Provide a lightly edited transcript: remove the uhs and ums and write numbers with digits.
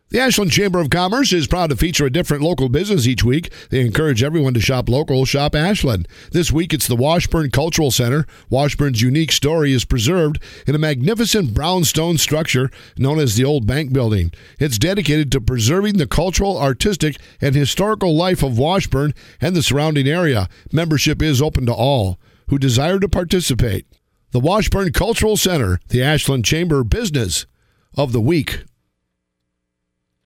The Ashland Chamber of Commerce is proud to feature a different local business each week. They encourage everyone to shop local, shop Ashland. This week, it's the Washburn Cultural Center. Washburn's unique story is preserved in a magnificent brownstone structure known as the Old Bank Building. It's dedicated to preserving the cultural, artistic, and historical life of Washburn and the surrounding area. Membership is open to all who desire to participate. The Washburn Cultural Center, the Ashland Chamber Business of the Week.